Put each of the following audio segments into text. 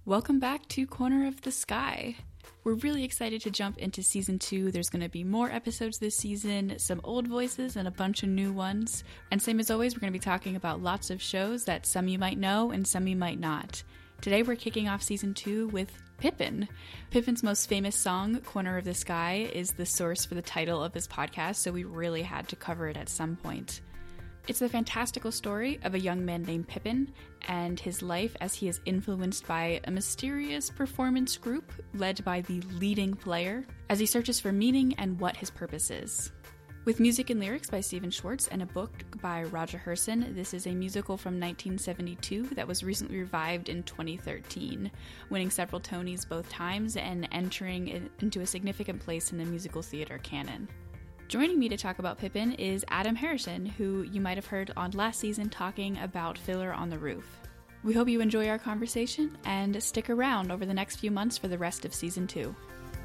Welcome back to Corner of the Sky. We're really excited to jump into season 2. There's going to be more episodes this season, some old voices and a bunch of new ones. And same as always, we're going to be talking about lots of shows that some you might know and some you might not. Today we're kicking off season 2 with Pippin. Pippin's most famous song, Corner of the Sky, is the source for the title of this podcast, so we really had to cover it at some point. It's the fantastical story of a young man named Pippin and his life as he is influenced by a mysterious performance group led by the leading player as he searches for meaning and what his purpose is. With music and lyrics by Stephen Schwartz and a book by Roger Herson, this is a musical from 1972 that was recently revived in 2013, winning several Tonys both times and entering into a significant place in the musical theater canon. Joining me to talk about Pippin is Adam Harrison, who you might have heard on last season talking about Fiddler on the Roof. We hope you enjoy our conversation and stick around over the next few months for the rest of season 2.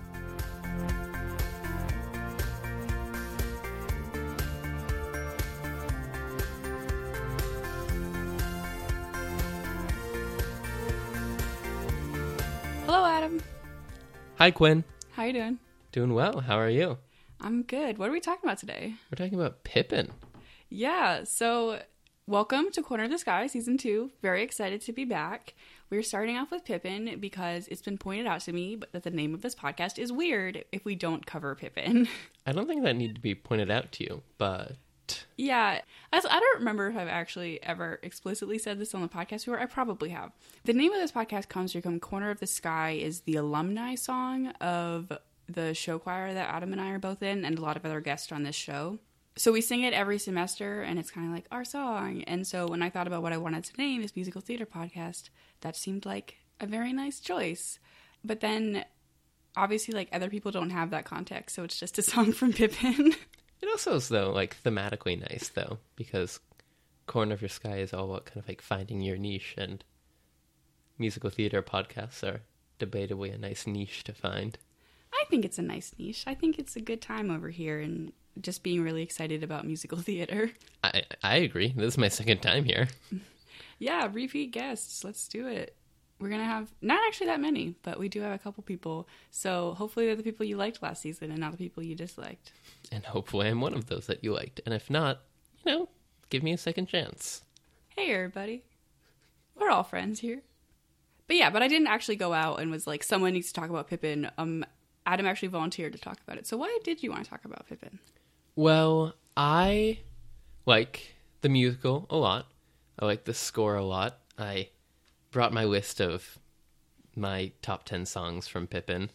Hello, Adam. Hi, Quinn. How you doing? Doing well. How are you? I'm good. What are we talking about today? We're talking about Pippin. Yeah, so welcome to Corner of the Sky, Season 2. Very excited to be back. We're starting off with Pippin because it's been pointed out to me that the name of this podcast is weird if we don't cover Pippin. I don't think that need to be pointed out to you, but... Yeah, I don't remember if I've actually ever explicitly said this on the podcast before. I probably have. The name of this podcast comes from Corner of the Sky is the alumni song of the show choir that Adam and I are both in, and a lot of other guests on this show. So we sing it every semester, and it's kind of like our song. And so when I thought about what I wanted to name this musical theater podcast, that seemed like a very nice choice. But then, obviously, like, other people don't have that context, so it's just a song from Pippin. It also is, though, like, thematically nice, though, because Corner of Your Sky is all about kind of, like, finding your niche, and musical theater podcasts are debatably a nice niche to find. I think it's a nice niche. I think it's a good time over here and just being really excited about musical theater. I agree. This is my second time here. Yeah, repeat guests. Let's do it. We're going to have not actually that many, but we do have a couple people. So hopefully they're the people you liked last season and not the people you disliked. And hopefully I'm one of those that you liked. And if not, give me a second chance. Hey, everybody. We're all friends here. But I didn't actually go out and was like, someone needs to talk about Pippin. Adam actually volunteered to talk about it. So why did you want to talk about Pippin? Well, I like the musical a lot. I like the score a lot. I brought my list of my top 10 songs from Pippin.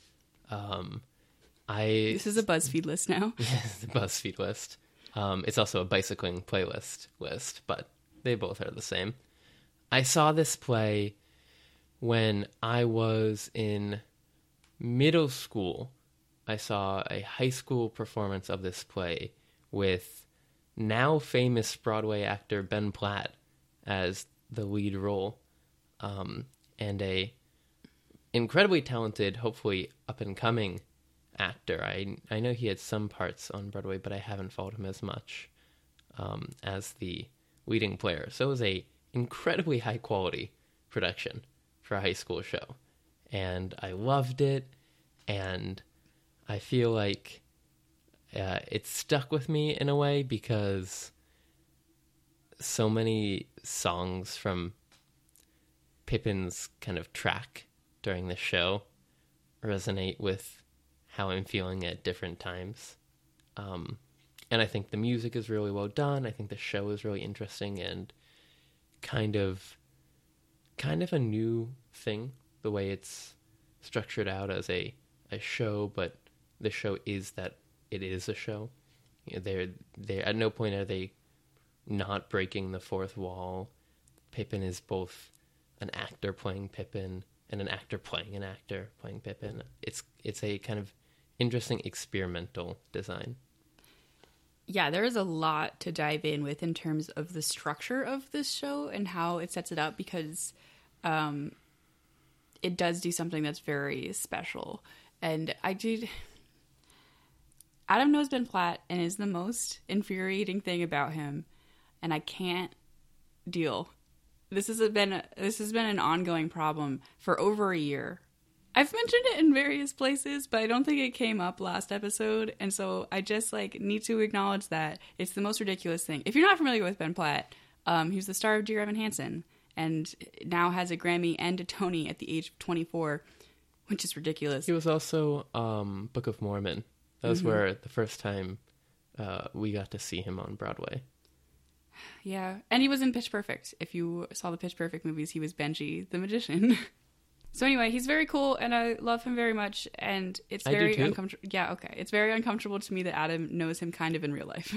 This is a BuzzFeed list now. The BuzzFeed list. It's also a bicycling playlist list, but they both are the same. I saw this play when I was in middle school. I saw a high school performance of this play with now famous Broadway actor Ben Platt as the lead role, and a incredibly talented, hopefully up-and-coming actor. I know he had some parts on Broadway, but I haven't followed him as much as the leading player. So it was a incredibly high-quality production for a high school show. And I loved it, and I feel like it stuck with me in a way because so many songs from Pippin's kind of track during the show resonate with how I'm feeling at different times. And I think the music is really well done. I think the show is really interesting and kind of a new thing, the way it's structured out as a show, but the show is that it is a show. They're at no point are they not breaking the fourth wall. Pippin is both an actor playing Pippin and an actor playing an actor playing Pippin. It's a kind of interesting experimental design. Yeah, there is a lot to dive in with in terms of the structure of this show and how it sets it up, because it does do something that's very special. And Adam knows Ben Platt and is the most infuriating thing about him, and I can't deal this has been an ongoing problem for over a year. I've mentioned it in various places, but I don't think it came up last episode, and so I just need to acknowledge that it's the most ridiculous thing. If you're not familiar with Ben Platt, he was the star of Dear Evan Hansen, and now has a Grammy and a Tony at the age of 24, which is ridiculous. He was also Book of Mormon. That was where the first time we got to see him on Broadway. Yeah, and he was in Pitch Perfect. If you saw the Pitch Perfect movies, he was Benji the magician. So anyway, he's very cool, and I love him very much, and it's very uncomfortable. Yeah, okay. It's very uncomfortable to me that Adam knows him kind of in real life.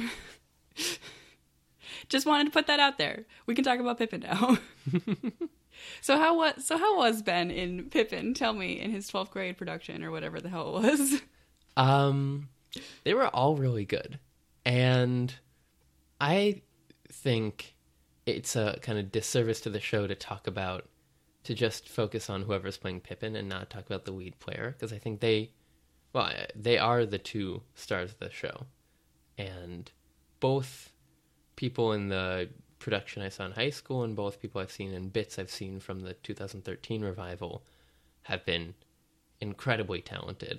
Just wanted to put that out there. We can talk about Pippin now. So how was Ben in Pippin? Tell me, in his 12th grade production or whatever the hell it was. They were all really good, and I think it's a kind of disservice to the show to just focus on whoever's playing Pippin and not talk about the lead player, because I think they are the two stars of the show, and both people in the production I saw in high school and both people I've seen in bits I've seen from the 2013 revival have been incredibly talented.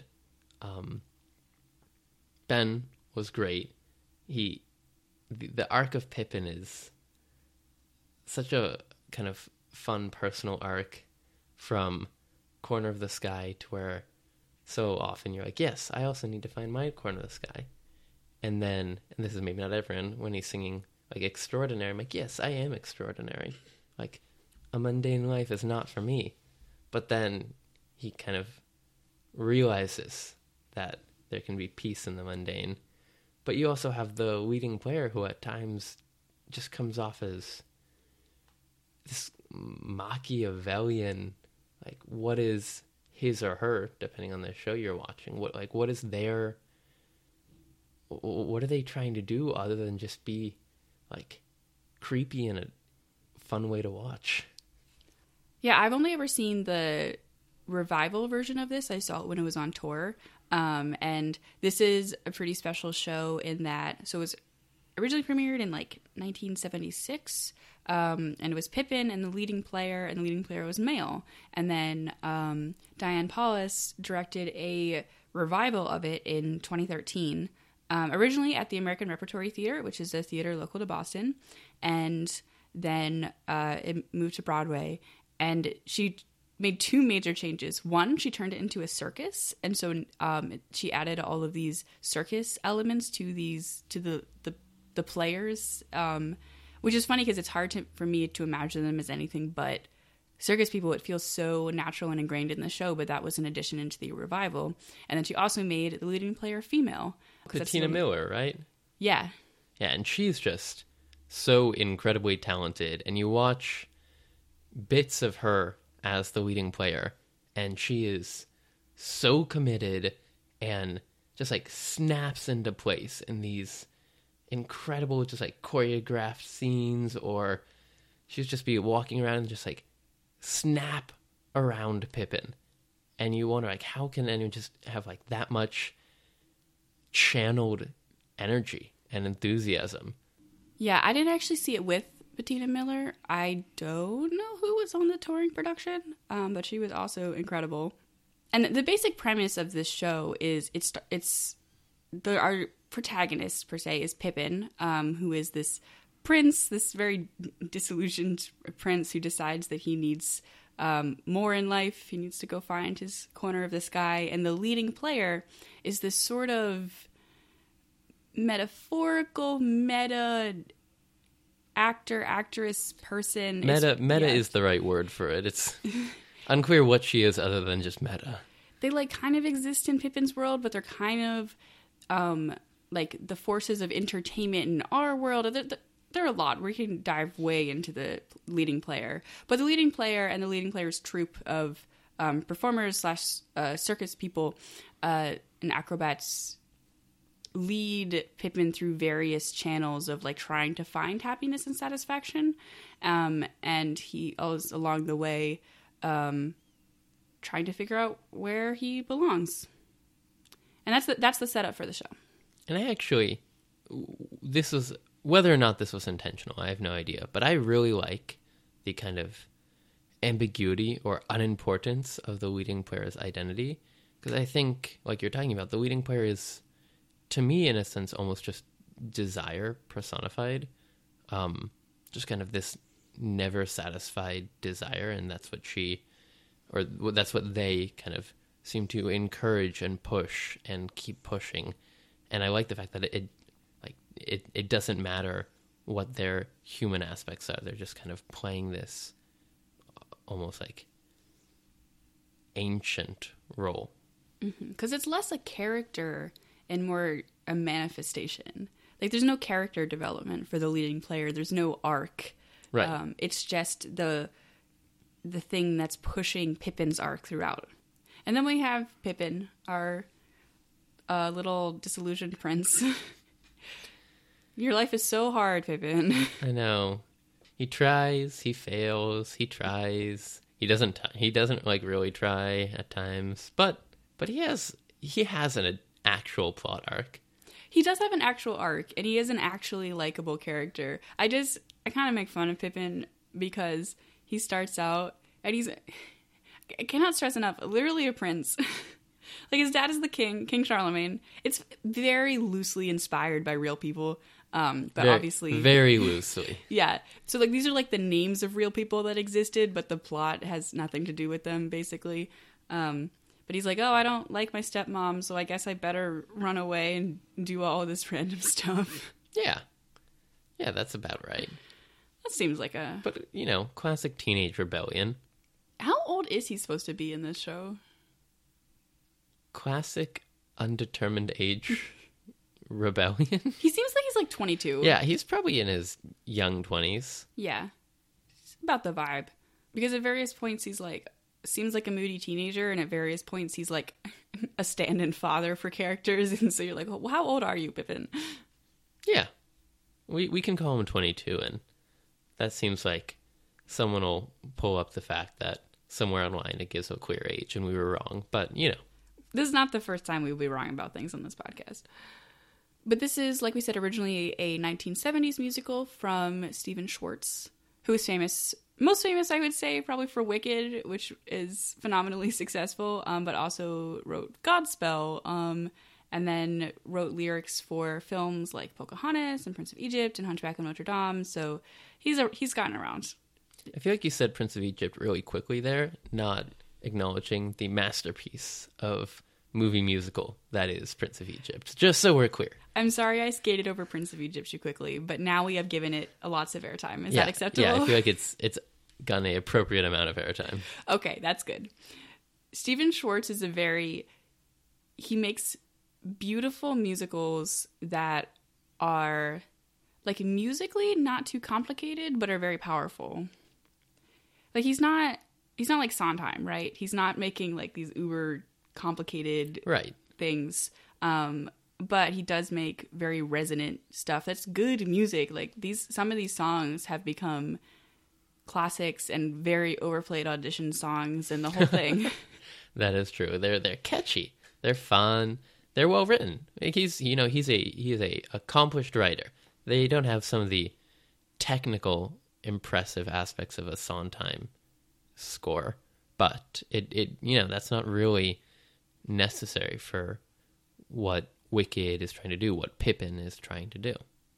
Ben was great. The arc of Pippin is such a kind of fun personal arc, from corner of the sky to where so often you're like, yes, I also need to find my corner of the sky. And then, and this is maybe not everyone, when he's singing like extraordinary, I'm like, yes, I am extraordinary. Like, a mundane life is not for me. But then he kind of realizes that there can be peace in the mundane. But you also have the leading player who at times just comes off as this Machiavellian, like, what is his or her, depending on the show you're watching, what are they trying to do other than just be like creepy and a fun way to watch? Yeah, I've only ever seen the revival version of this. I saw it when it was on tour. And this is a pretty special show in that, so it was originally premiered in 1976, and it was Pippin and the leading player was male. And then Diane Paulus directed a revival of it in 2013, originally at the American Repertory Theater, which is a theater local to Boston, and then it moved to Broadway, and she made two major changes. One, she turned it into a circus, and so she added all of these circus elements to the players, which is funny because it's hard for me to imagine them as anything but circus people. It feels so natural and ingrained in the show, but that was an addition into the revival. And then she also made the leading player female. Tina Miller, right? Yeah. Yeah, and she's just so incredibly talented, and you watch bits of her as the leading player, and she is so committed and just snaps into place in these incredible just choreographed scenes, or she'd just be walking around and just snap around Pippin, and you wonder how can anyone just have that much channeled energy and enthusiasm. Yeah, I didn't actually see it with Bettina Miller. I don't know who was on the touring production, but she was also incredible. And the basic premise of this show is our protagonist per se is Pippin, who is this prince, this very disillusioned prince who decides that he needs more in life. He needs to go find his corner of the sky, and the leading player is this sort of metaphorical meta actress person. Meta is the right word for it. It's unclear what she is other than just meta. They kind of exist in Pippin's world, but they're kind of the forces of entertainment in our world. There are a lot. We can dive way into the leading player, but the leading player and the leading player's troupe of performers / circus people and acrobats lead Pippin through various channels of trying to find happiness and satisfaction, and he is along the way trying to figure out where he belongs, and that's the setup for the show. And this was, whether or not this was intentional, I have no idea, but I really like the kind of ambiguity or unimportance of the leading player's identity. Because I think, like you're talking about, the leading player is, to me, in a sense, almost just desire personified. Just kind of this never satisfied desire, and that's what that's what they kind of seem to encourage and push and keep pushing. And I like the fact that it doesn't matter what their human aspects are. They're just kind of playing this almost like ancient role. Because it's less a character and more a manifestation. Like, there's no character development for the leading player. There's no arc. Right. It's just the thing that's pushing Pippin's arc throughout. And then we have Pippin, our little disillusioned prince. Your life is so hard, Pippin. I know. He tries, he fails, he tries. He doesn't like really try at times, but he has an actual plot arc. He does have an actual arc, and he is an actually likable character. I kind of make fun of Pippin because he starts out and I cannot stress enough, literally a prince. Like, his dad is the king, King Charlemagne. It's very loosely inspired by real people, but obviously... Very loosely. Yeah. So, like, these are, like, the names of real people that existed, but the plot has nothing to do with them, basically. But he's like, oh, I don't like my stepmom, so I guess I better run away and do all this random stuff. Yeah. Yeah, that's about right. That seems like a... But, classic teenage rebellion. How old is he supposed to be in this show? Classic undetermined age rebellion. He seems like he's like 22. Yeah, he's probably in his young 20s. Yeah. It's about the vibe. Because at various points he's like, seems like a moody teenager, and at various points he's like a stand-in father for characters, and so you're like, well, how old are you, Pippin? Yeah. We can call him 22, and that seems like someone will pull up the fact that somewhere online it gives a queer age, and we were wrong. But, This is not the first time we'll be wrong about things on this podcast. But this is, like we said, originally a 1970s musical from Stephen Schwartz, who is famous, most famous, I would say, probably for Wicked, which is phenomenally successful, but also wrote Godspell, and then wrote lyrics for films like Pocahontas and Prince of Egypt and Hunchback of Notre Dame. So he's gotten around. I feel like you said Prince of Egypt really quickly there, not acknowledging the masterpiece of movie musical that is Prince of Egypt, just so we're clear. I'm sorry I skated over Prince of Egypt too quickly, but now we have given it lots of airtime. Is that acceptable? Yeah, I feel like it's gotten an appropriate amount of airtime. Okay, that's good. Stephen Schwartz is he makes beautiful musicals that are like musically not too complicated, but are very powerful. Like, he's not like Sondheim, right? He's not making like these uber complicated things. But he does make very resonant stuff. That's good music. Like, some of these songs have become classics and very overplayed audition songs and the whole thing. That is true. They're catchy. They're fun. They're well written. He's a accomplished writer. They don't have some of the technical impressive aspects of a Sondheim score, but it that's not really necessary for what Wicked is trying to do, what Pippin is trying to do.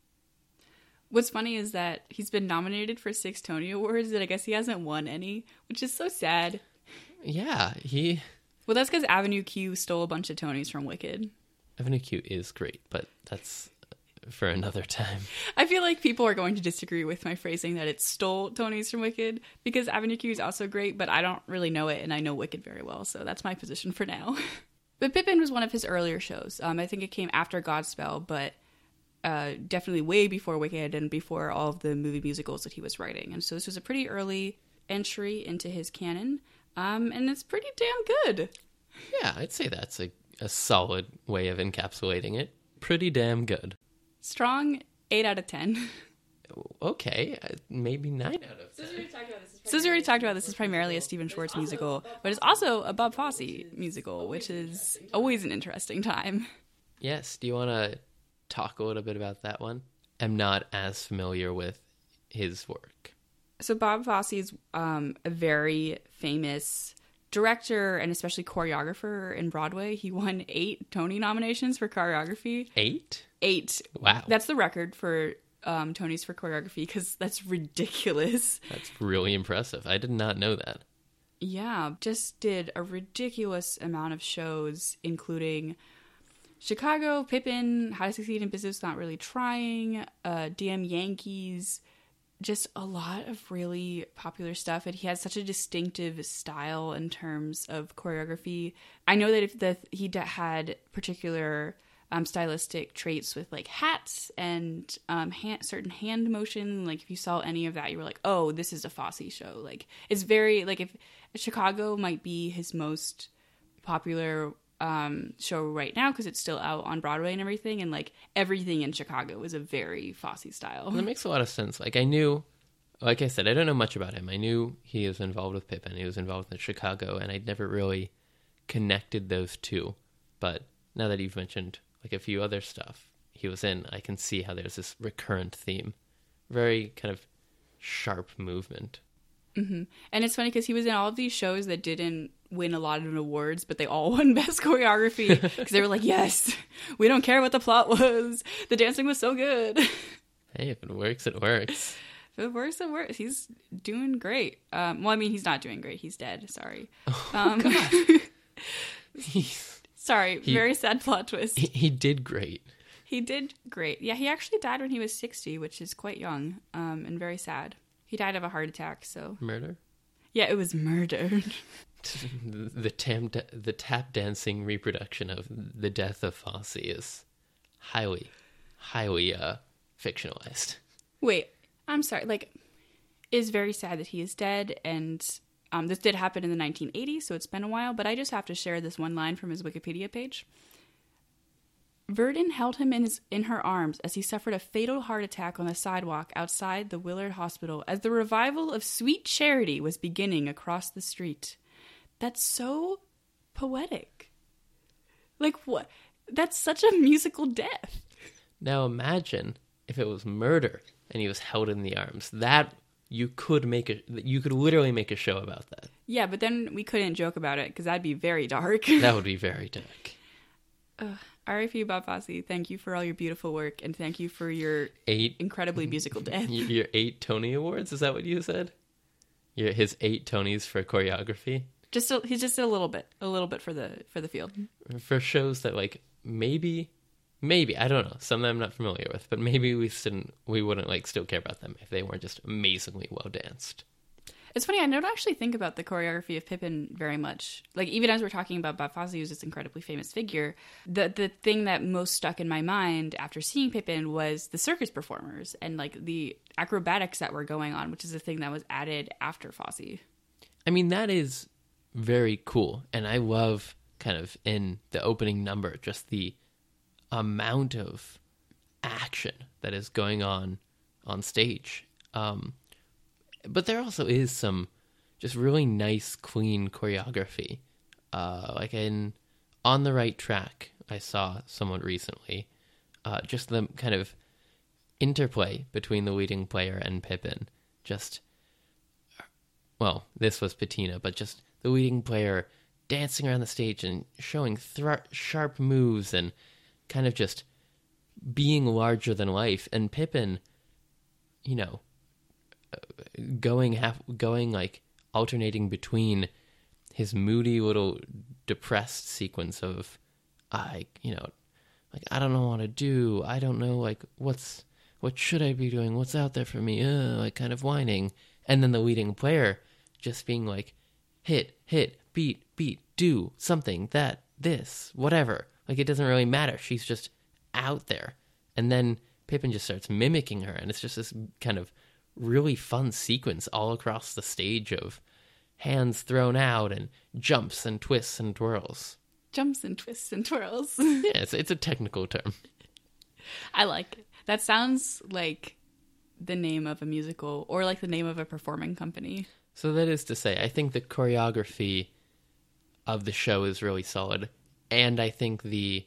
What's funny is that he's been nominated for 6 Tony Awards, and I guess he hasn't won any, which is so sad. Yeah, Well, that's because Avenue Q stole a bunch of Tonys from Wicked. Avenue Q is great, but that's for another time. I feel like people are going to disagree with my phrasing that it stole Tonys from Wicked, because Avenue Q is also great, but I don't really know it, and I know Wicked very well, so that's my position for now. But Pippin was one of his earlier shows. I think it came after Godspell, but definitely way before Wicked and before all of the movie musicals that he was writing. And so this was a pretty early entry into his canon, and it's pretty damn good. Yeah, I'd say that's a solid way of encapsulating it. Pretty damn good. Strong 8 out of 10. Okay, maybe 9 out of 10. Since we already talked about this, is primarily a Stephen Schwartz musical, but it's also a Bob Fosse musical, which is always an interesting time. Yes, do you want to talk a little bit about that one? I'm not as familiar with his work. So Bob Fosse is a very famous director and especially choreographer in Broadway. He won 8 Tony nominations for choreography. 8? 8. Wow. That's the record for Tonys for choreography because that's ridiculous. That's really impressive. I did not know that. Yeah, just did a ridiculous amount of shows, including Chicago, Pippin, How to Succeed in Business Not Really Trying, Damn Yankees, just a lot of really popular stuff. And he has such a distinctive style in terms of choreography. I know that if he had particular stylistic traits with like hats and certain hand motion. Like if you saw any of that, you were like, oh, this is a Fosse show. Like it's very like if Chicago might be his most popular show right now because it's still out on Broadway and everything, and like everything in Chicago is a very Fosse style. That makes a lot of sense. Like I knew, like I said, I don't know much about him. I knew he was involved with Pippin, he was involved with Chicago, and I'd never really connected those two. But now that you've mentioned like a few other stuff he was in, I can see how there's this recurrent theme, very kind of sharp movement. Mm-hmm. And it's funny because he was in all of these shows that didn't win a lot of awards, but they all won Best Choreography because they were like, yes, we don't care what the plot was. The dancing was so good. Hey, if it works, it works. If it works, it works. He's doing great. Well, I mean, he's not doing great. He's dead. Sorry. Sorry, very sad plot twist. He did great. He did great. Yeah, he actually died when he was 60, which is quite young and very sad. He died of a heart attack, so... Murder? Yeah, it was murder. The tap dancing reproduction of the death of Fosse is highly fictionalized. Wait, I'm sorry. Like, it's very sad that he is dead, and this did happen in the 1980s, so it's been a while, but I just have to share this one line from his Wikipedia page. Verdon held him in her arms as he suffered a fatal heart attack on the sidewalk outside the Willard Hospital as the revival of Sweet Charity was beginning across the street. That's so poetic. Like, what? That's such a musical death. Now imagine if it was murder and he was held in the arms. That you could literally make a show about that. Yeah, but then we couldn't joke about it because that'd be very dark. That would be very dark. R.I.P. Bob Fosse, thank you for all your beautiful work, and thank you for your 8 incredibly musical death. Your 8 Tony Awards, is that what you said? His 8 Tonys for choreography? He's just a little bit for the field. For shows that like maybe I don't know, some I'm not familiar with, but maybe we wouldn't like still care about them if they weren't just amazingly well danced. It's funny, I don't actually think about the choreography of Pippin very much. Like, even as we're talking about Bob Fosse, who's this incredibly famous figure, the thing that most stuck in my mind after seeing Pippin was the circus performers and, like, the acrobatics that were going on, which is the thing that was added after Fosse. I mean, that is very cool, and I love kind of in the opening number, just the amount of action that is going on stage. But there also is some just really nice, clean choreography. Like in On the Right Track, I saw someone recently. Just the kind of interplay between the leading player and Pippin. Just, well, this was Patina, but just the leading player dancing around the stage and showing sharp moves and kind of just being larger than life. And Pippin, you know, going like alternating between his moody little depressed sequence of I don't know what to do, I don't know like what should I be doing, what's out there for me, like kind of whining, and then the leading player just being like hit, beat, do something, that, this, whatever, like it doesn't really matter, she's just out there. And then Pippin just starts mimicking her, and it's just this kind of really fun sequence all across the stage of hands thrown out and jumps and twists and twirls. Jumps and twists and twirls. Yeah, it's a technical term. I like it. That sounds like the name of a musical or like the name of a performing company. So that is to say, I think the choreography of the show is really solid, and I think the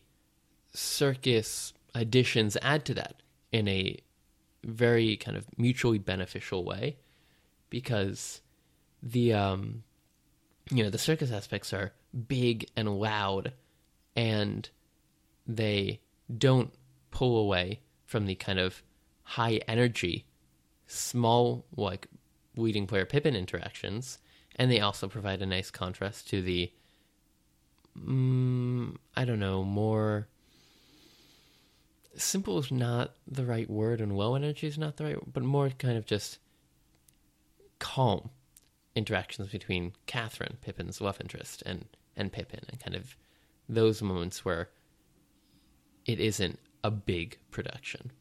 circus additions add to that in a very kind of mutually beneficial way. because the the circus aspects are big and loud, and they don't pull away from the kind of high energy, small, like, leading player Pippin interactions, and they also provide a nice contrast to the, more simple is not the right word, and low energy is not the right, but more kind of just calm interactions between Catherine, Pippin's love interest, and Pippin, and kind of those moments where it isn't a big production.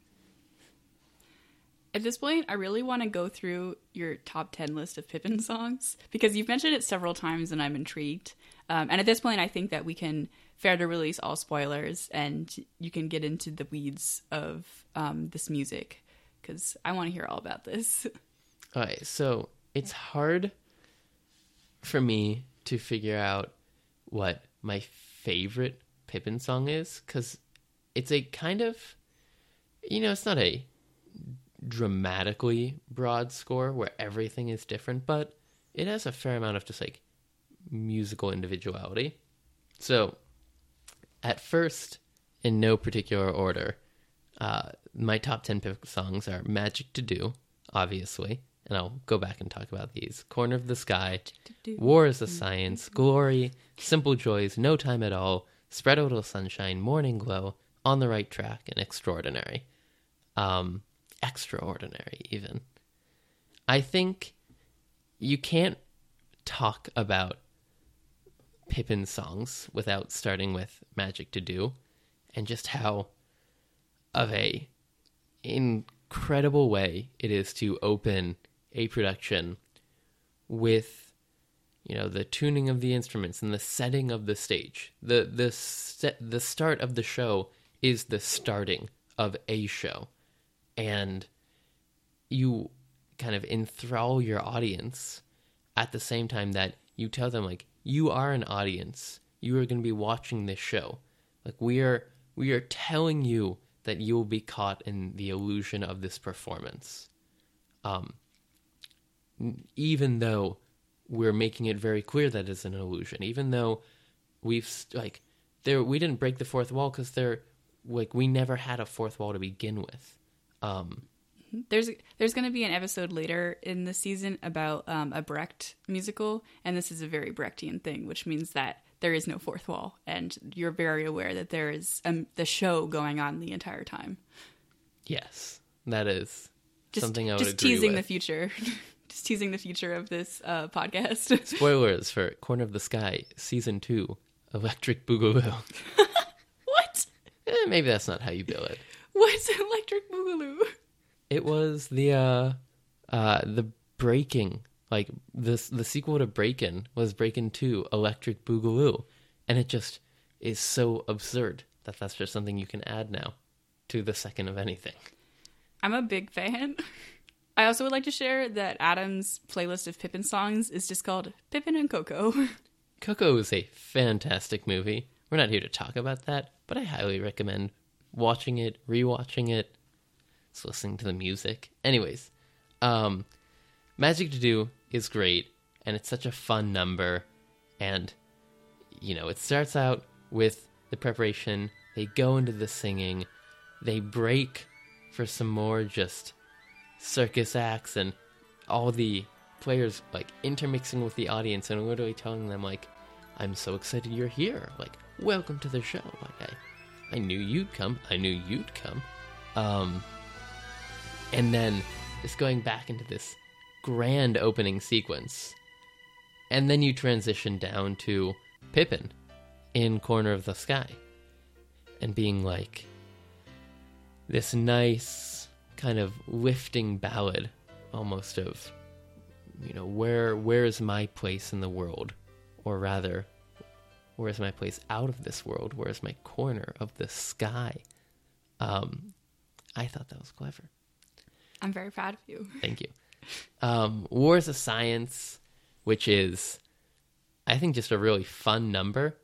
At this point, I really want to go through your top 10 list of Pippin songs, because you've mentioned it several times and I'm intrigued. And at this point, I think that we can fair to release all spoilers and you can get into the weeds of this music, because I want to hear all about this. All right, so it's hard for me to figure out what my favorite Pippin song is, because it's a kind of, it's not a dramatically broad score where everything is different, but it has a fair amount of just like musical individuality. So at first, in no particular order, my top 10 Pippin songs are Magic to Do, obviously, and I'll go back and talk about these: Corner of the Sky, War is a Science, Glory, Simple Joys, No Time at All, Spread a Little Sunshine, Morning Glow, On the Right Track, and Extraordinary. Extraordinary, even. I think you can't talk about Pippin songs without starting with Magic to Do, and just how of a incredible way it is to open a production with, the tuning of the instruments and the setting of the stage. The start of the show is the starting of a show. And you kind of enthrall your audience at the same time that you tell them, like, you are an audience. You are going to be watching this show. Like, we are telling you that you will be caught in the illusion of this performance. Even though we're making it very clear that it's an illusion, even though we didn't break the fourth wall, because we never had a fourth wall to begin with. There's going to be an episode later in the season about a Brecht musical, and this is a very Brechtian thing, which means that there is no fourth wall, and you're very aware that there is the show going on the entire time. Yes, that is something I would agree with. Just teasing the future. Just teasing the future of this podcast. Spoilers for Corner of the Sky, Season 2, Electric Boogaloo. What? Maybe that's not how you bill it. What's Electric Boogaloo? It was the Breaking, like the sequel to Breakin' was Breakin' 2, Electric Boogaloo, and it just is so absurd that that's just something you can add now to the second of anything. I'm a big fan. I also would like to share that Adam's playlist of Pippin songs is just called Pippin and Coco. Coco is a fantastic movie. We're not here to talk about that, but I highly recommend watching it, rewatching it, just listening to the music. Anyways, Magic to Do is great, and it's such a fun number, and, it starts out with the preparation, they go into the singing, they break for some more just circus acts, and all the players, intermixing with the audience, and literally telling them, I'm so excited you're here, welcome to the show, I knew you'd come. And then just going back into this grand opening sequence. And then you transition down to Pippin in Corner of the Sky. And being this nice kind of lifting ballad almost of, where is my place in the world? Or rather, where's my place out of this world? Where's my corner of the sky? I thought that was clever. I'm very proud of you. Thank you. War is a Science, which is, I think, just a really fun number.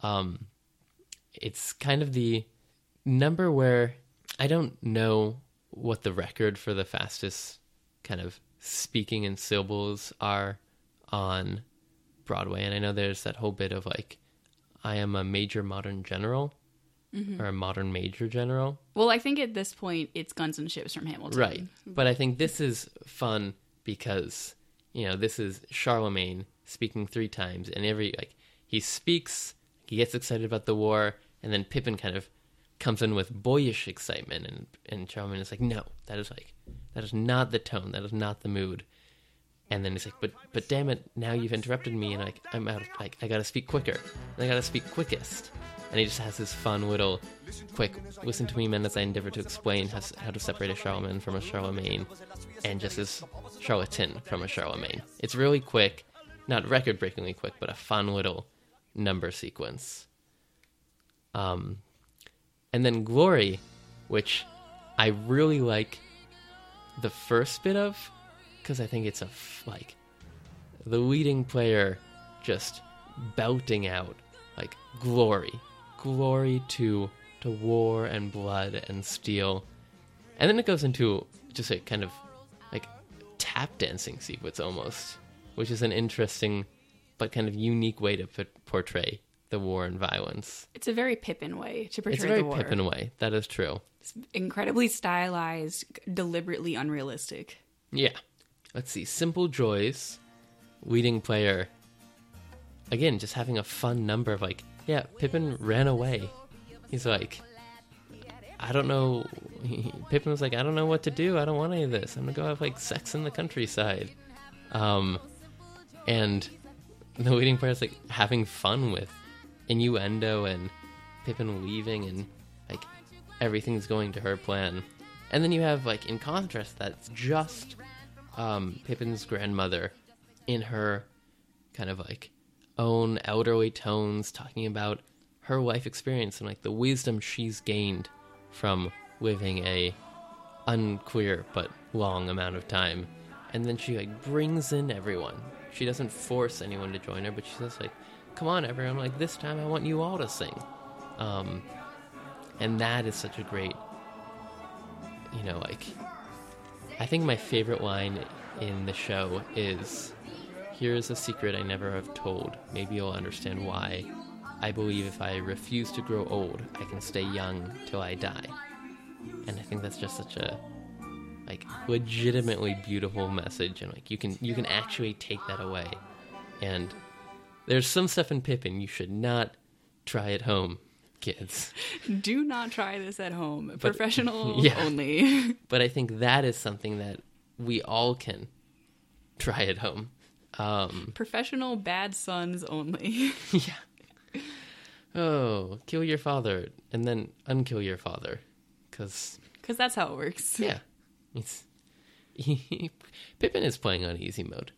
It's kind of the number where I don't know what the record for the fastest kind of speaking in syllables are on Broadway. And I know there's that whole bit of like, I am a major modern general, or a modern major general. Well, I think at this point it's Guns and Ships from Hamilton. Right. But I think this is fun because, this is Charlemagne speaking 3 times, and he speaks, he gets excited about the war, and then Pippin kind of comes in with boyish excitement, and Charlemagne is like, no, that is not the tone, that is not the mood. And then he's like, but damn it, now you've interrupted me, and I'm out of, I gotta speak quicker, and I gotta speak quickest. And he just has this fun little, quick, listen to me, men, as I endeavor to explain how to separate a Charlemagne from a Charlemagne, and just this charlatan from a Charlemagne. It's really quick, not record-breakingly quick, but a fun little number sequence. And then Glory, which I really like the first bit of, because I think it's the leading player just belting out, like, glory to war and blood and steel. And then it goes into just a kind of like tap dancing sequence almost, which is an interesting but kind of unique way to portray the war and violence. It's a very Pippin way to portray the war. It's a very Pippin way. That is true. It's incredibly stylized, deliberately unrealistic. Yeah. Let's see. Simple Joys, leading player. Again, just having a fun number of like, yeah, Pippin ran away. He's like, I don't know. Pippin was like, I don't know what to do. I don't want any of this. I'm going to go have like sex in the countryside. And the leading player's like having fun with innuendo and Pippin leaving, and like everything's going to her plan. And then you have like, in contrast, that's just Pippin's grandmother in her kind of like own elderly tones, talking about her life experience and like the wisdom she's gained from living a unclear but long amount of time. And then she like brings in everyone. She doesn't force anyone to join her, but she says like, come on everyone, like this time I want you all to sing. And that is such a great, I think my favorite line in the show is, here's a secret I never have told. Maybe you'll understand why. I believe if I refuse to grow old, I can stay young till I die. And I think that's just such a legitimately beautiful message, and you can actually take that away. And there's some stuff in Pippin you should not try at home, kids. Do not try this at home. Professional yeah. only. But I think that is something that we all can try at home. Professional bad sons only. Yeah. Oh, kill your father and then unkill your father. Because that's how it works. Yeah. Pippin is playing on easy mode.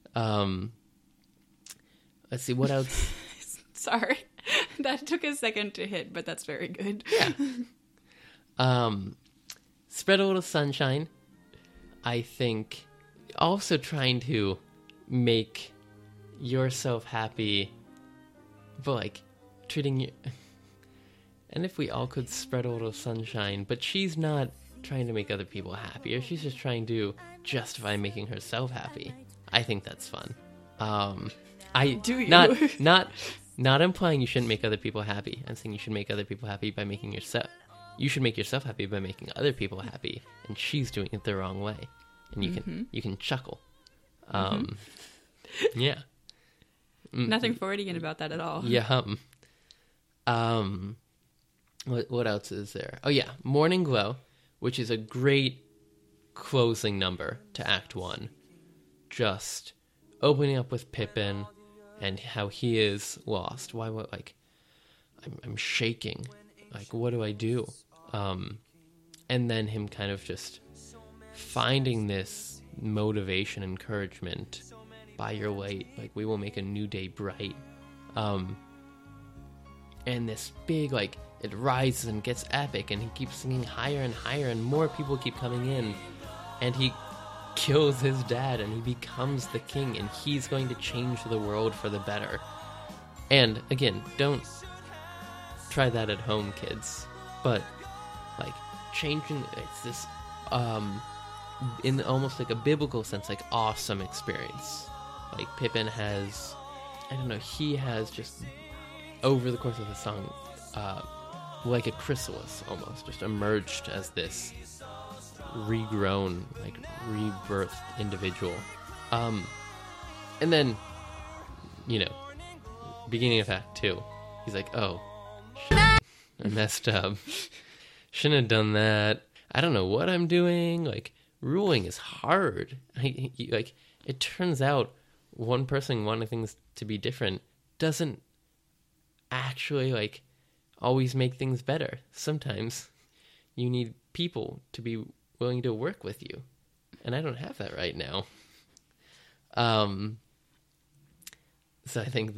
Let's see, what else? Sorry. That took a second to hit, but that's very good. Yeah. Spread a Little Sunshine. I think also trying to make yourself happy, but like treating you. And if we all could spread a little sunshine, but she's not trying to make other people happy, or she's just trying to justify making herself happy. I think that's fun. Do you? Not implying you shouldn't make other people happy. I'm saying you should make other people happy by making yourself. You should make yourself happy by making other people happy, and she's doing it the wrong way, and you can chuckle. Yeah. Nothing Freudian about that at all. Yeah. What else is there? Oh yeah, Morning Glow, which is a great closing number to Act 1. Just opening up with Pippin and how he is lost. I'm shaking. Like, what do I do? And then him kind of just finding this motivation, encouragement. By your light, like, we will make a new day bright. And this big, like, it rises and gets epic, and he keeps singing higher and higher, and more people keep coming in, and he kills his dad, and he becomes the king, and he's going to change the world for the better. And again, don't try that at home, kids, but like changing, it's this in almost like a biblical sense, like awesome experience. Like Pippin has, I don't know, he has just over the course of the song, like a chrysalis almost, just emerged as this regrown, like rebirthed individual. And then, you know, beginning of Act 2, he's like, oh, shit, I messed up. Shouldn't have done that. I don't know what I'm doing. Like, ruling is hard. Like, it turns out one person wanting things to be different doesn't actually, like, always make things better. Sometimes you need people to be willing to work with you. And I don't have that right now. So I think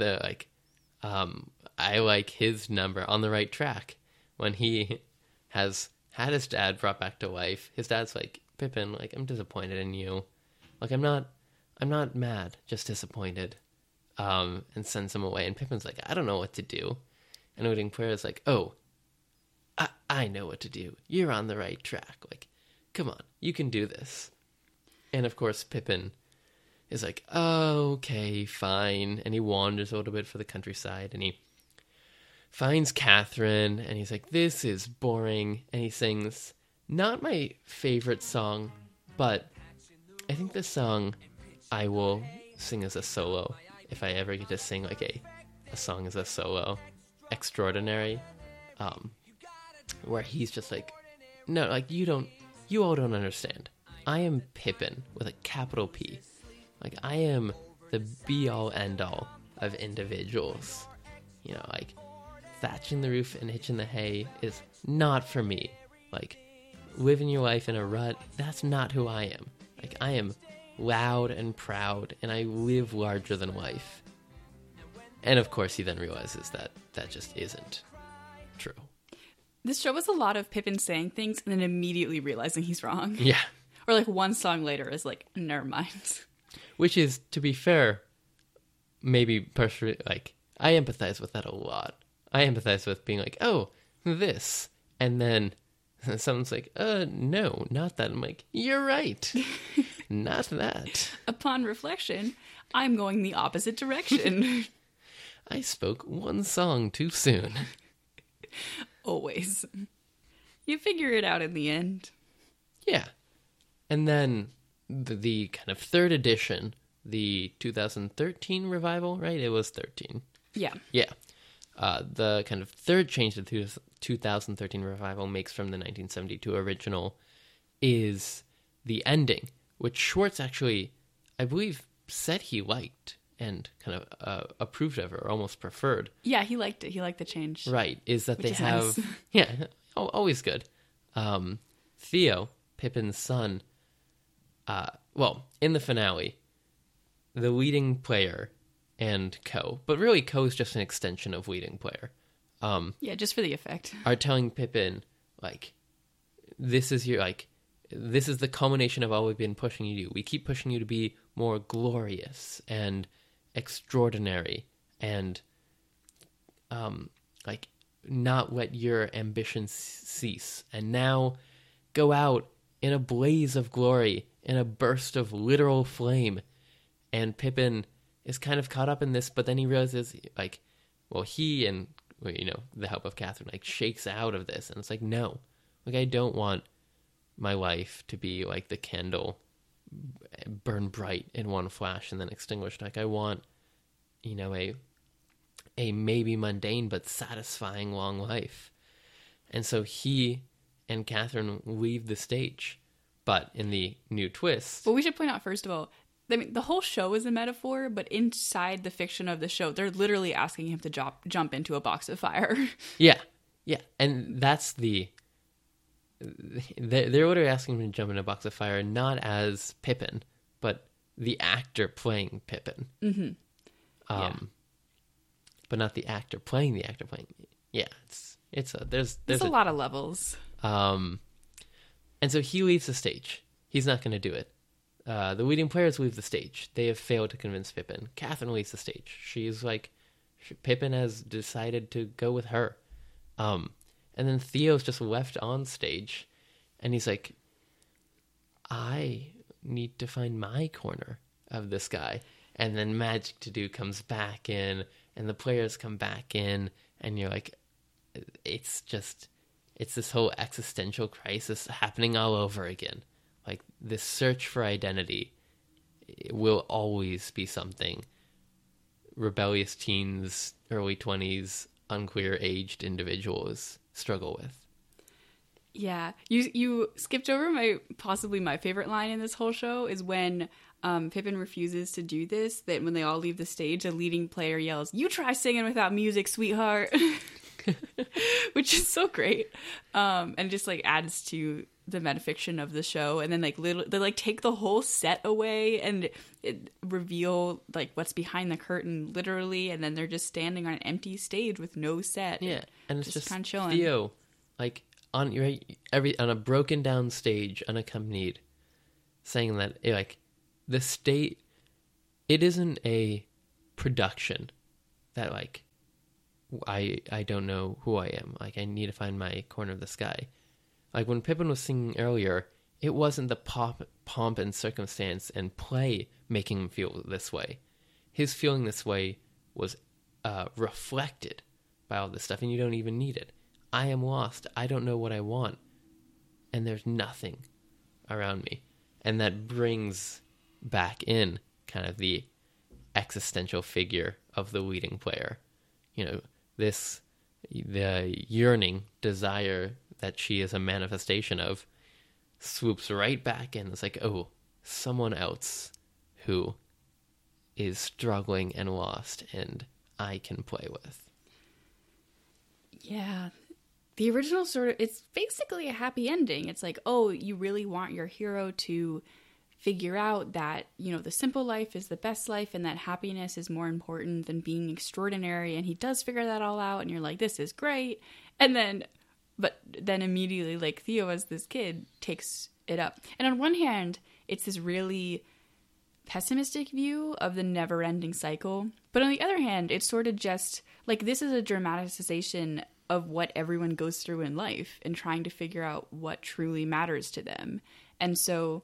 I like his number, On the Right Track, when he has had his dad brought back to life. His dad's like, Pippin, like, I'm disappointed in you. Like, I'm not mad, just disappointed. And sends him away. And Pippin's like, I don't know what to do. And Wedding Player is like, oh, I know what to do. You're on the right track. Like, come on, you can do this. And of course, Pippin is like, oh, okay, fine. And he wanders a little bit for the countryside, and he finds Catherine, and he's like, this is boring. And he sings, not my favorite song, but I think this song I will sing as a solo if I ever get to sing like a song as a solo. Extraordinary. Where he's just like, no, like, you all don't understand. I am Pippin with a capital P. Like, I am the be-all, end-all of individuals. You know, like, thatching the roof and hitching the hay is not for me. Like, living your life in a rut, that's not who I am. Like, I am loud and proud, and I live larger than life. And of course, he then realizes that that just isn't true. This show was a lot of Pippin saying things and then immediately realizing he's wrong. Yeah. Or like one song later is like, never mind. Which is, to be fair, maybe partially, like, I empathize with that a lot. I empathize with being like, oh, this. And then someone's like, no, not that. I'm like, you're right. Not that. Upon reflection, I'm going the opposite direction. I spoke one song too soon. Always. You figure it out in the end. Yeah. And then the kind of third edition, the 2013 revival, right? It was 13. Yeah. Yeah. The kind of third change to the 2013 revival makes from the 1972 original is the ending, which Schwartz actually, I believe, said he liked and kind of approved of or almost preferred. Yeah, he liked it. He liked the change. Right, is that Which they is have... nice. Yeah, always good. Theo, Pippin's son, in the finale, the leading player and Ko, but really Ko is just an extension of leading player, Yeah, just for the effect. are telling Pippin, like, this is the culmination of all we've been pushing you to do. We keep pushing you to be more glorious and extraordinary and, like, not let your ambitions cease. And now go out in a blaze of glory, in a burst of literal flame. And Pippin is kind of caught up in this, but then he realizes, like, well, he and, you know, the help of Catherine, like, shakes out of this. And it's like, no, like, I don't want my life to be like the candle, burn bright in one flash and then extinguished. Like, I want, you know, a maybe mundane but satisfying long life. And so he and Catherine leave the stage. But in the new twist... Well, we should point out, first of all, I mean, the whole show is a metaphor, but inside the fiction of the show, they're literally asking him to jump into a box of fire. Yeah. And that's the... They're literally asking him to jump in a box of fire, not as Pippin, but the actor playing Pippin. Mm-hmm. But not the actor playing the actor playing. Yeah, there's a lot of levels. And so he leaves the stage. He's not going to do it. The leading players leave the stage. They have failed to convince Pippin. Catherine leaves the stage. She's like, Pippin has decided to go with her. And then Theo's just left on stage, and he's like, I need to find my corner of the sky. And then Magic to Do comes back in, and the players come back in, and you're like, it's this whole existential crisis happening all over again. Like, this search for identity will always be something rebellious teens, early 20s, unclear aged individuals struggle with. Yeah, you skipped over possibly my favorite line in this whole show is when Pippin refuses to do this, that when they all leave the stage, the leading player yells, "You try singing without music, sweetheart." Which is so great. And just like adds to the metafiction of the show. And then like they like take the whole set away and reveal like what's behind the curtain literally, and then they're just standing on an empty stage with no set. Yeah, and it's just kind of chilling. Theo, like on a broken down stage, unaccompanied, saying that like the state, it isn't a production that like I don't know who I am. Like, I need to find my corner of the sky. Like, when Pippin was singing earlier, it wasn't the pomp and circumstance and play making him feel this way. His feeling this way was reflected by all this stuff, and you don't even need it. I am lost. I don't know what I want. And there's nothing around me. And that brings back in kind of the existential figure of the leading player. You know, the yearning desire that she is a manifestation of swoops right back in. It's like, oh, someone else who is struggling and lost and I can play with. Yeah. The original it's basically a happy ending. It's like, oh, you really want your hero to figure out that, you know, the simple life is the best life and that happiness is more important than being extraordinary. And he does figure that all out. And you're like, this is great. And then, but then immediately, like, Theo as this kid takes it up. And on one hand, it's this really pessimistic view of the never ending cycle. But on the other hand, it's sort of just like, this is a dramatization of what everyone goes through in life and trying to figure out what truly matters to them. And so,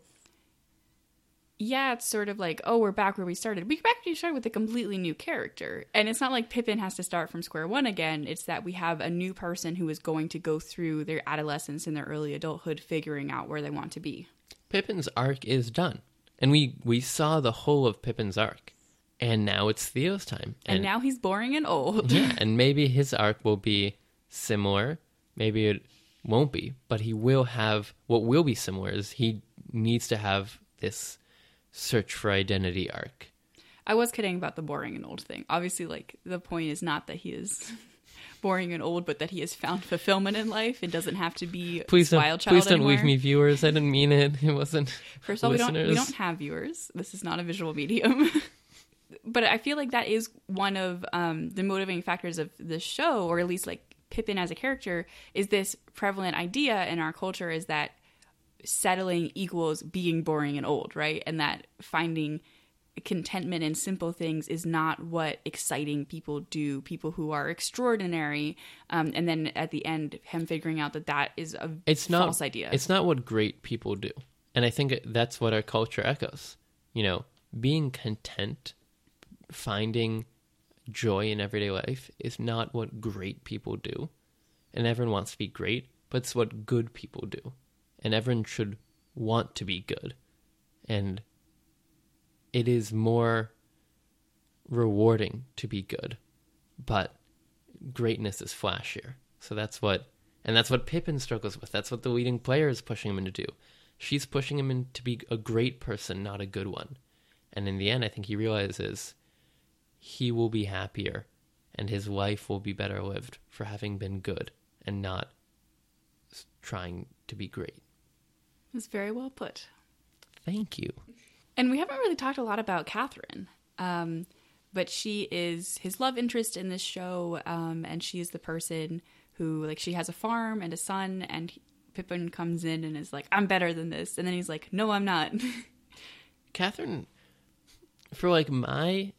yeah, it's sort of like, oh, we're back where we started. We actually started with a completely new character. And it's not like Pippin has to start from square one again. It's that we have a new person who is going to go through their adolescence and their early adulthood figuring out where they want to be. Pippin's arc is done. And we saw the whole of Pippin's arc. And now it's Theo's time. And now he's boring and old. Yeah, and maybe his arc will be similar. Maybe it won't be. But he will have... What will be similar is he needs to have this search for identity arc. I was kidding about the boring and old thing. Obviously, like, the point is not that he is boring and old, but that he has found fulfillment in life. It doesn't have to be wild child Please don't anymore. leave me, viewers. I didn't mean it. It wasn't. First of all, we don't have viewers. This is not a visual medium. But I feel like that is one of the motivating factors of the show, or at least like Pippin as a character, is this prevalent idea in our culture is that settling equals being boring and old, right? And that finding contentment in simple things is not what exciting people do, people who are extraordinary. And then at the end, him figuring out that is a false idea. It's not what great people do. And I think that's what our culture echoes. You know, being content, finding joy in everyday life is not what great people do. And everyone wants to be great, but it's what good people do. And everyone should want to be good. And it is more rewarding to be good. But greatness is flashier. So that's what Pippin struggles with. That's what the leading player is pushing him into do. She's pushing him in to be a great person, not a good one. And in the end, I think he realizes he will be happier and his life will be better lived for having been good and not trying to be great. It's very well put. Thank you. And we haven't really talked a lot about Catherine, but she is his love interest in this show, and she is the person who, like, she has a farm and a son, and Pippin comes in and is like, I'm better than this. And then he's like, no, I'm not. Catherine, for, like, my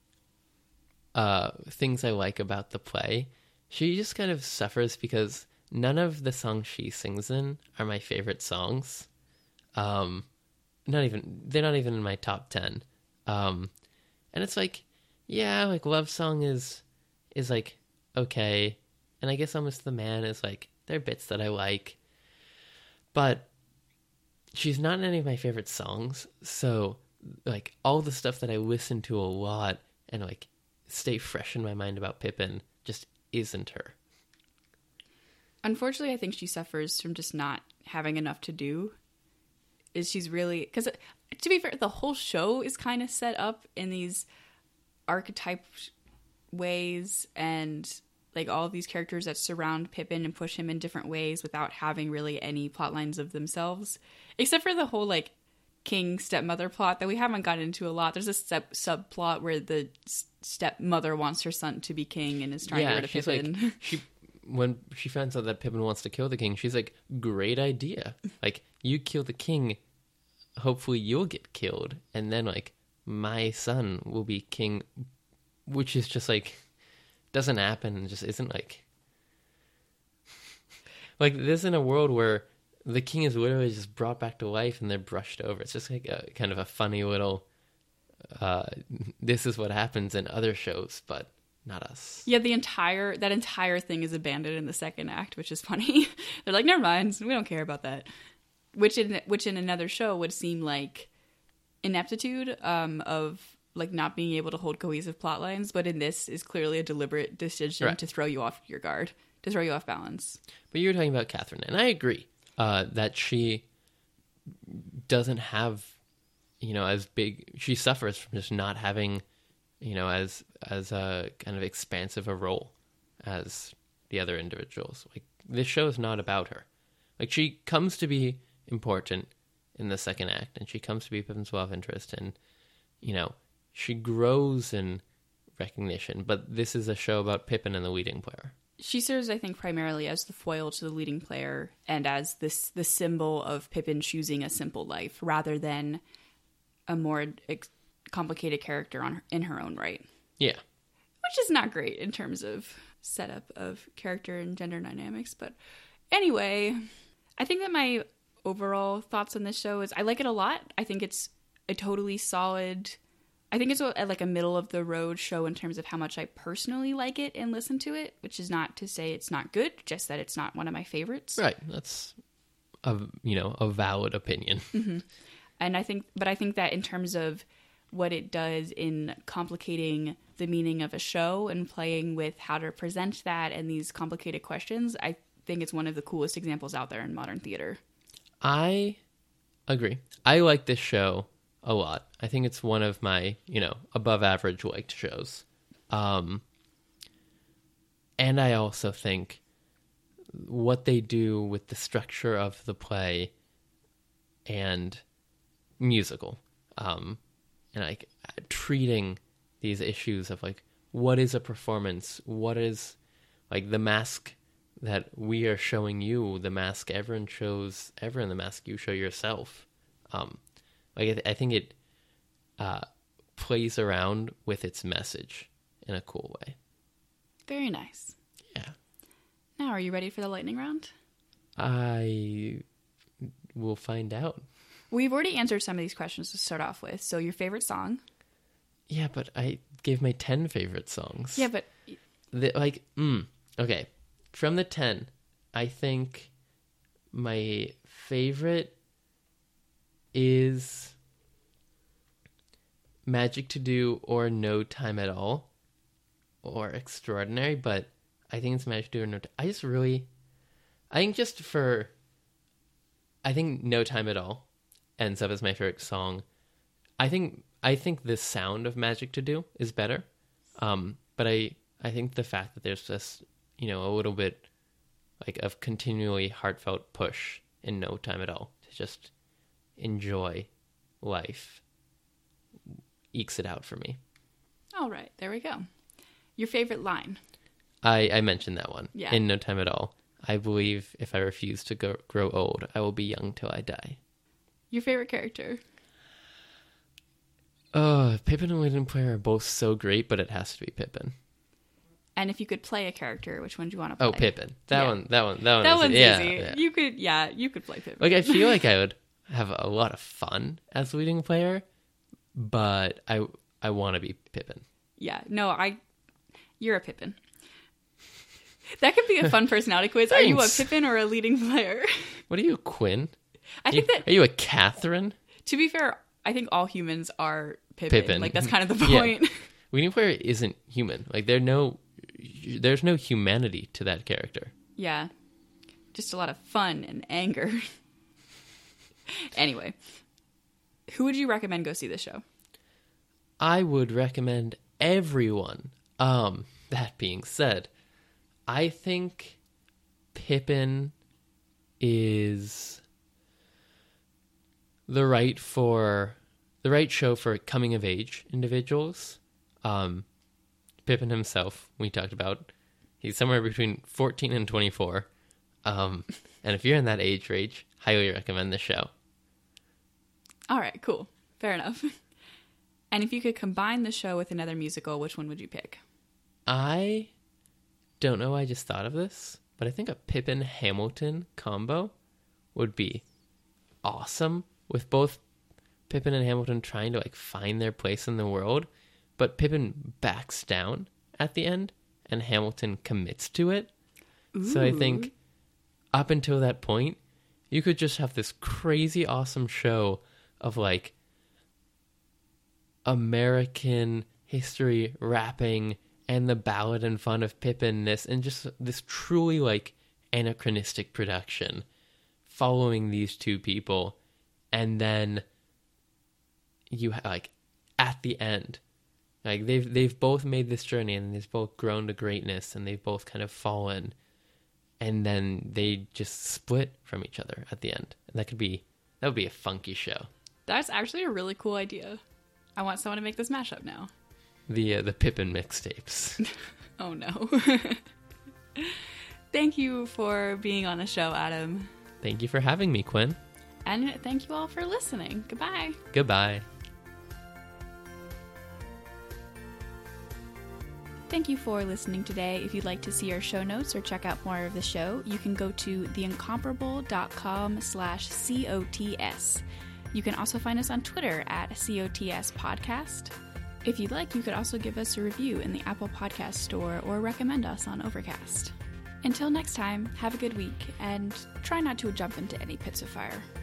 things I like about the play, she just kind of suffers because none of the songs she sings in are my favorite songs. they're not even in my top 10. And it's like, yeah, like Love Song is like okay, and I guess Almost the Man is like, there are bits that I like, but she's not in any of my favorite songs. So like all the stuff that I listen to a lot and like stay fresh in my mind about Pippin just isn't her. Unfortunately, I think she suffers from just not having enough to do. She's really, because to be fair, the whole show is kind of set up in these archetype ways, and like all of these characters that surround Pippin and push him in different ways without having really any plot lines of themselves, except for the whole like king stepmother plot that we haven't gotten into a lot. There's a subplot where the stepmother wants her son to be king and is trying to get rid of Pippin. Like, when she finds out that Pippin wants to kill the king, she's like, great idea. Like, you kill the king, hopefully you'll get killed, and then like my son will be king, which is just like doesn't happen and just isn't like this in a world where the king is literally just brought back to life and they're brushed over. It's just like a kind of a funny little this is what happens in other shows, but not us. Yeah, that entire thing is abandoned in the second act, which is funny. They're like, never mind, we don't care about that. Which in another show would seem like ineptitude of like not being able to hold cohesive plot lines, but in this is clearly a deliberate decision to throw you off your guard, to throw you off balance. But you were talking about Catherine, and I agree that she doesn't have, as big. She suffers from just not having, as a kind of expansive a role as the other individuals. Like, this show is not about her. Like, she comes to be important in the second act, and she comes to be Pippin's love interest, and she grows in recognition. But this is a show about Pippin and the leading player. She serves, I think, primarily as the foil to the leading player and as the symbol of Pippin choosing a simple life rather than a more complicated character in her own right. Yeah. Which is not great in terms of setup of character and gender dynamics. But anyway, I think that my overall thoughts on this show is I like it a lot. I think it's a totally solid... I think it's like a middle-of-the-road show in terms of how much I personally like it and listen to it, which is not to say it's not good, just that it's not one of my favorites. Right. That's a valid opinion. Mm-hmm. And I think that in terms of what it does in complicating the meaning of a show and playing with how to present that and these complicated questions, I think it's one of the coolest examples out there in modern theater. I agree. I like this show a lot. I think it's one of my, above average liked shows. And I also think what they do with the structure of the play and musical, and like treating these issues of like, what is a performance? What is like the mask that we are showing you, the mask everyone shows everyone, the mask you show yourself. I think it plays around with its message in a cool way. Very nice. Yeah. Now, are you ready for the lightning round? I will find out. We've already answered some of these questions to start off with. So your favorite song? Yeah, but I gave my 10 favorite songs. Yeah, but... Okay. From the 10, I think my favorite is Magic to Do or No Time at All or Extraordinary, but I think it's Magic to Do or No Time. I think No Time at All ends up as my favorite song. I think the sound of Magic to Do is better, but I think the fact that there's just a little bit like of continually heartfelt push in No Time at All to just enjoy life ekes it out for me. All right, there we go. Your favorite line? I mentioned that one. Yeah. In No Time at All. I believe if I refuse to grow old, I will be young till I die. Your favorite character? Pippin and Leading Player are both so great, but it has to be Pippin. And if you could play a character, which one do you want to play? Oh, Pippin. That one's easy. Yeah. You could play Pippin. Like, I feel like I have a lot of fun as leading player, but I want to be Pippin. Yeah, no, you're a Pippin. That could be a fun personality quiz. Thanks. Are you a Pippin or a leading player? What are you, Quinn? Are you a Catherine? To be fair, I think all humans are Pippin. Like, that's kind of the point. Yeah. Leading player isn't human. Like, there's no humanity to that character. Yeah. Just a lot of fun and anger. Anyway, who would you recommend go see this show? I would recommend everyone. That being said, I think Pippin is the right show for coming of age individuals. Pippin himself, we talked about, he's somewhere between 14 and 24. And if you're in that age range, highly recommend this show. All right, cool. Fair enough. And if you could combine the show with another musical, which one would you pick? I don't know. I just thought of this, but I think a Pippin Hamilton combo would be awesome, with both Pippin and Hamilton trying to like find their place in the world, but Pippin backs down at the end and Hamilton commits to it. Ooh. So I think up until that point, you could just have this crazy awesome show of like American history rapping and the ballad and fun of Pippin-ness, and just this truly like anachronistic production following these two people. And then you like at the end, like they've both made this journey and they've both grown to greatness and they've both kind of fallen, and then they just split from each other at the end. And that would be a funky show. That's actually a really cool idea. I want someone to make this mashup now. The Pippin mixtapes. Oh no. Thank you for being on the show, Adam. Thank you for having me, Quinn. And thank you all for listening. Goodbye. Goodbye. Thank you for listening today. If you'd like to see our show notes or check out more of the show, you can go to theincomparable.com/COTS. You can also find us on Twitter at COTS Podcast. If you'd like, you could also give us a review in the Apple Podcast Store or recommend us on Overcast. Until next time, have a good week and try not to jump into any pits of fire.